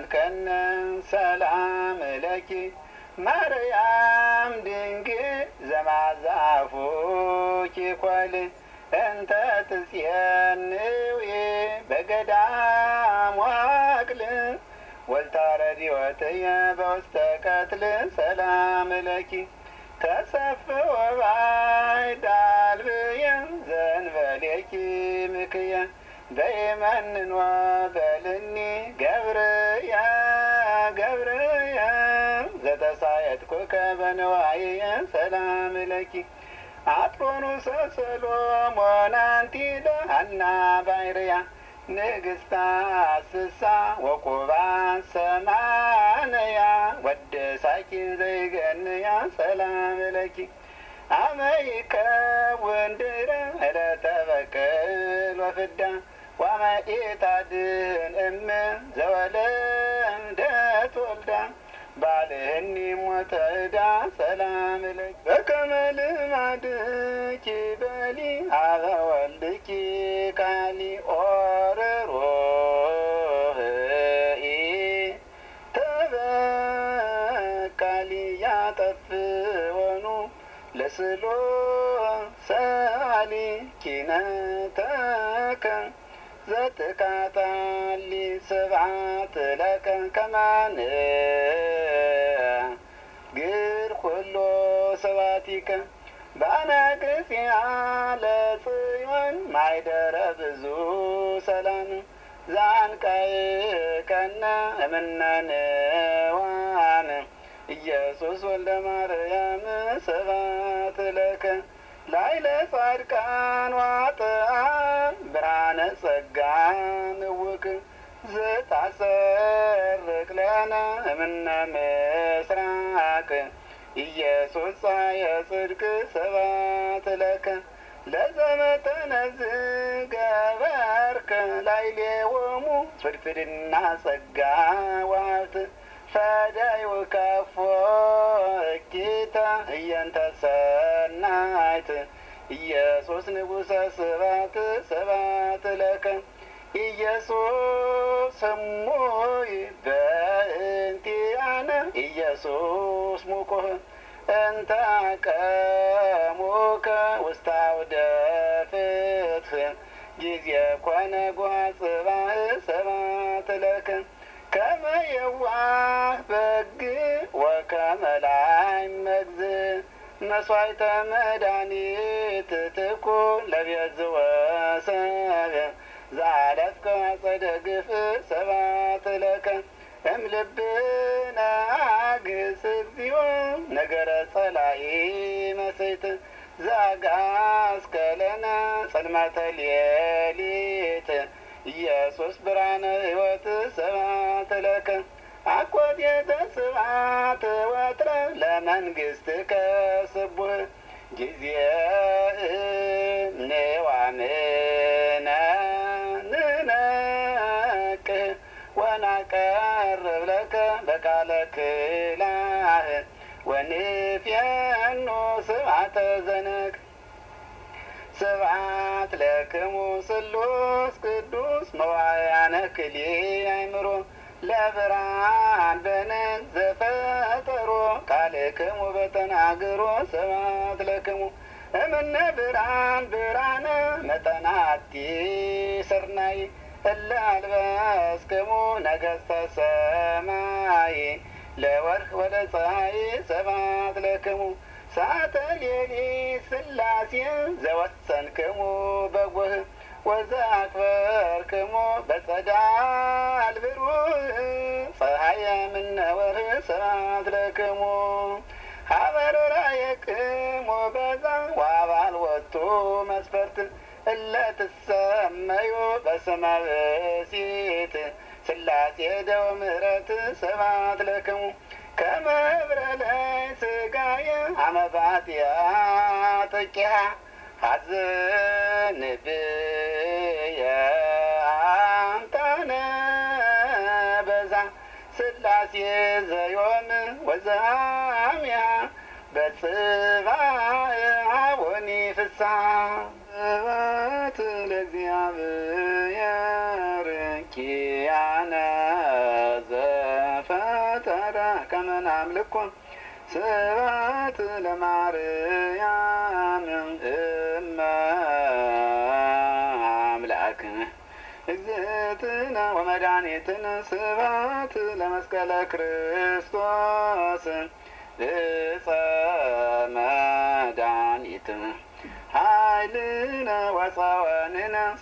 መልከነ ሰላም ለኪ ማርያም ድንግል ዘማዛፉኪ ኮል እንተ ትጽየንዊ በገዳም ዋቅል ወልታረዲወትየ በውስተ ቀትል ሰላም ለኪ ተሰፍወ ባይዳልብየ ዘንበሌኪ ምክየ በይመንን ወበልኒ ገብርየ ገብርየ ዘተሳየጥኩከ በንዋይየ ሰላም ለኪ አትሮኑሰ ሰሎሞን አንቲ ለሃና ባይርያ ንግሥታ ስሳ ወቁባን ሰማንያ ወደሳኪን ዘይገንያ ሰላም ለኪ አመ ይከውን ድኅረ ዕለተ በቅል ወፍዳ ወአመ ኢታድኅን እም ዘወለደት ወልዳ ባልህኒ ሞተ ዕዳ ሰላም ለኪ በከመ ልማድኪ በሊ ሀበ ወልድኪ ካሊ ኦርሮህኢ ተበቃሊ ያጠፍወኑ ለስሎ ሰአሊ ኪነተከ ዘትካታሊ ስብዓት ለከ ከማን ግር ኩሎ ሰባቲከ በአናቅጽያ ለጽዮን ማይደረ ብዙ ሰላም ዛንቃይከነ እምነንዋን ኢየሱስ ወልደ ማርያም ስብሐት ለከ ላይለ ጻድቃን ዋጥአን ብርሃነ ጸጋ ንውክ ዘታሰርቅ ለነ እምነ ምስራቅ ኢየሱስ ፀሐየ ጽድቅ ስብሐት ለከ ለዘመተነዝ ገበርከ ላይሌዎሙ ፍድፍድና ጸጋ ወሀብት ፈዳይው ከፎ እኪተ እየንተ ሰናይት ኢየሱስ ንጉሠ ስብሐት ስብሐት ለከ ኢየሱስ እሙይ በእንቲአነ ኢየሱስ ሙቁህ እንተ አቀሙከ ውስተ አውደ ፍትሕ ጊዜ ኮነ ጉሃ ጽባሕ ስብሐት ለከ ከመ የዋህ በግ ወከመ ላዕም መግዝእ መስዋዕተ መድኃኒት ትኩን ለቤዝወ ሰብእ ዘአለፍከ አጸደ ግፍእ ስብሐት ለከ እምልብነ አግስ እግዚኦ ነገረ ጸላኢ መሰይት ዘአግዓዝከ ለነ ጽልመተ ሌሊት ኢየሱስ ብርሃነ ሕይወት ስብሐት ለከ አኮቴተ ስብሐት ወትረ ለመንግሥትከ ስቡሕ ጊዜ ንዋምነ ንነቅህ ወናቀርብ ለከ በቃለ ክላህ ወንፍየኖ ስብሐተ ዘነግ ስብሐት ለክሙ ስሉስ ቅዱስ መዋዕያነ ክልኤ አእምሮ ለብርሃን በነግ ዘፈጠሮ ቃልክሙ በተናግሮ ስብሐት ለክሙ እምነ ብርሃን ብርሃነ መጠናቲ ስርናይ እለ አልበስክሙ ነገሥተ ሰማይ ለወርህ ወለፀሐይ ስብሐት ለክሙ ሰዓተ ሌሊት ሥላሴ ዘወሰንክሙ በጎህ ወዘአክበርክሙ በጸዳል ብሩህ ፀሐየ እምነ ወርህ ስብሐት ለክሙ ሀበረ ራእየክሙ በዛ ወአባልወቱ መስፈርት እለ ትሰመዩ በስመ ብእሲት ሥላሴ ደወ ምሕረት ስብሐት ለክሙ ከመ ህብረ ላይ ሥጋየ አመ ባትያ ጥቂሃ ሐዘን ብየ አምጣነ በዛ ሥላሴ ዘዮም ወዘአምያ በጽባሕ አቡኒ ፍስሐ ስብሐት ለእግዚአብሔር ኪያነ ከመ ናምልኮ ስብሐት ለማርያም እመ አምላክነ እግዝእትነ ወመድኃኒትነ ስብሐት ለመስቀለ ክርስቶስ ዕፀ መድኃኒትነ ኃይልነ ወፀወንነ